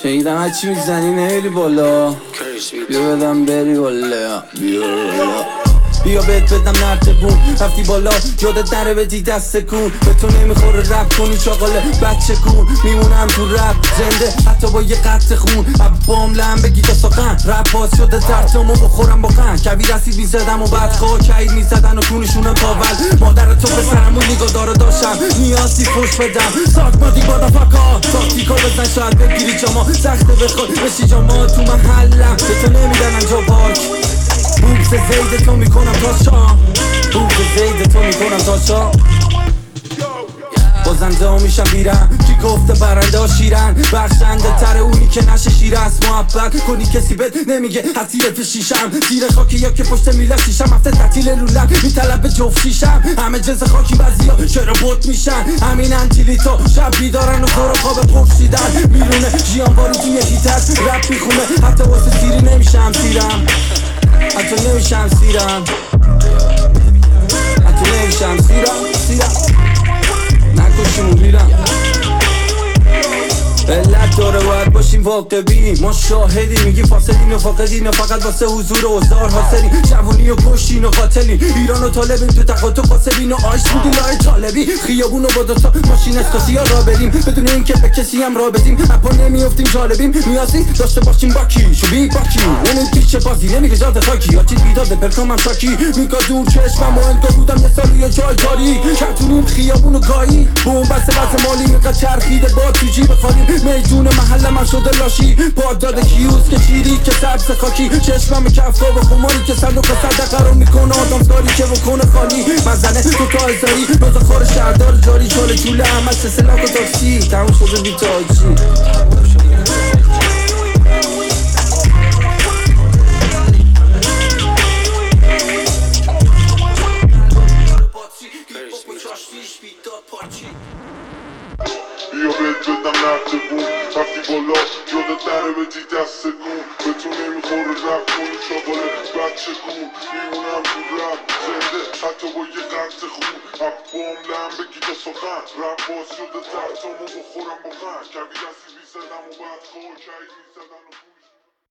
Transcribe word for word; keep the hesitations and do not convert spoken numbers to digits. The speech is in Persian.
شنیدم هرچی میزنی نمیری بالا، بیا بدم بری بالا، بیا بالا بیا بهت بدم نرتبون. رفتی بالا یادت نره بدی دست کون، به تو نمیخوره رپ کنی چاقاله بچه کون. میمونم تو رپ زنده حتی با یه قطع خون، عبام لم بگی تا ساقن رپ باز شده ترتامو بخورم با قن. کوی رسید میزدم و بعد خواه کهید میزدن و کونشونم پاول. مادر تو پسرم و نگاه داره داشتم نیازی خوش بدم. ساک ما دی بادا فاکا تاکتیکا بزن شاید بگیری جاما سخته بخواد بشی جاما تو محلم. به تو نمیدن انجا پارک بوبز زید تو میکنم تا شام، بوبز زید تو میکنم تا شام. بازنده ها میشم بیرم کی گفته برنده ها شیرن، بخشنده تر اونی که نشه شیر است. محبت کنی کسی بد نمیگه حتیرت شیشم، زیر خاکی یا که پشت میلت شیشم. هفته تعطیل لولم میطلب به جفت شیشم. همه جنس خاکی بعضی ها چرا بوت میشن، همین انتیلی تو شب بیدارن و خور خواب پرسیدن. میرونه جیان باری تو یکی تست رپ میخونه، حتی واسه سیری نمیشم سیرم، حتی نمیشم سیرم، حتی نمیشم سیرم سیرم نکشیمون میرم. علت داره باید باشیم واقع بینیم، ما شاهدیم میگیم فاصلین و فاقدین و فقط واسه حضور و حضار حاصلین. جوونی و کشتین و قاتلین، ایران و طالبین تو تقاطع قاسبین و آیش بودین لای طالبی. خیابون و با دوتا ماشین اسکاسی ها را بریم بدون اینکه به کسی هم را بدیم. اپا نمیافتیم جالبیم نیازی داشته باشیم با کی شبی با کی اونو پیچه بازی نمیگه جاد خاکی آچید بیداده پرکامم شاکی میگا دور چشمم و انگار بودم یه سال یه جای جاری کتونیم خیابون و گایی بوم بس بس مالی میگه چرخیده با تو جیب خالی میدون محل من شده لاشی پاد داده کیوز که چیری که سبز خاکی چشمم کفتا و خماری که صندوق صدقه رو میکنه آدمداری که بکنه خالی مزنه تو تا ازاری روزا خور شهردار جاری چاله چوله عمل سسلاک و تاکسی تموم شده بی تاکسی. بیا بهت بدم نرتبون. رفتی بالا یادت نره بدی دست کون، به تو نمیخوره رپ کنی چاقاله بچه کون. میمونم تو رپ زنده حتی با یه قطع خون، عبام لم بگی تا سخن رپ باز شده تحتامو بخورم با خن. کوی رسید میزدم و بعد خواه کهید میزدن و